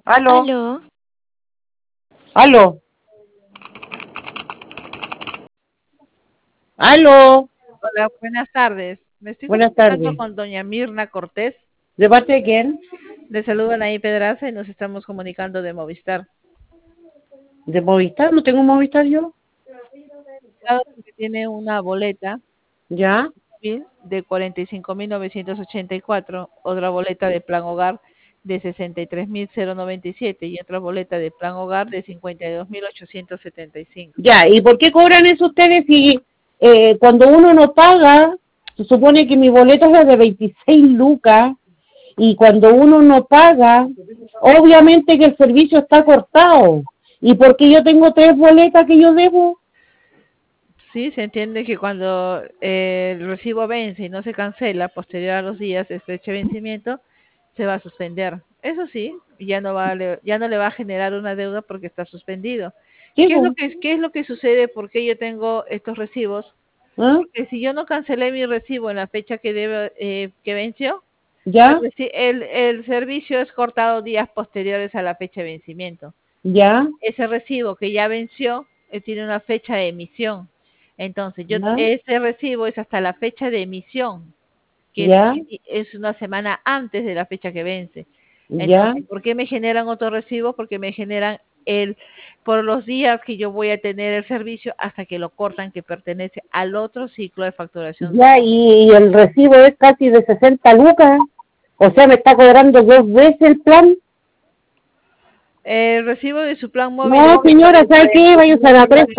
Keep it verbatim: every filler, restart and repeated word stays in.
Aló, Aló, aló, aló. Hola, buenas tardes. Me estoy Buenas comunicando tardes. con doña Mirna Cortés. ¿De parte de quién? Le saludan ahí Pedraza y nos estamos comunicando de Movistar. ¿De Movistar? ¿No tengo Movistar yo? Claro, porque tiene una boleta ¿Ya? de cuarenta y cinco mil novecientos ochenta y cuatro, otra boleta de plan hogar de sesenta y tres mil noventa y siete y otra boleta de plan hogar de cincuenta y dos mil ochocientos setenta y cinco. Ya, ¿y por qué cobran eso ustedes si eh, cuando uno no paga, se supone que mi boleto es la de veintiséis lucas, y cuando uno no paga, obviamente que el servicio está cortado? ¿Y por qué yo tengo tres boletas que yo debo? Sí, se entiende que cuando eh, el recibo vence y no se cancela posterior a los días de fecha de vencimiento, se va a suspender. Eso sí, ya no va a le- ya no le va a generar una deuda porque está suspendido. ¿Qué, ¿Qué es lo po? que qué es lo que sucede? ¿Por qué yo tengo estos recibos? ¿Ah? Porque si yo no cancelé mi recibo en la fecha que debe eh, que venció, el, ¿Ya? reci- el el servicio es cortado días posteriores a la fecha de vencimiento. ¿Ya? Ese recibo que ya venció eh, tiene una fecha de emisión. Entonces, yo ¿Ya? ese recibo es hasta la fecha de emisión, que es, ¿Ya? es una semana antes de la fecha que vence. ¿Ya? Entonces, ¿por qué me generan otro recibo? Porque me generan el por los días que yo voy a tener el servicio hasta que lo cortan, que pertenece al otro ciclo de facturación. Ya, y, y el recibo es casi de sesenta lucas. O sea, me está cobrando dos veces el plan. El recibo de su plan móvil es No, de señora, ¿sabe cuarenta y qué? Vaya a usar la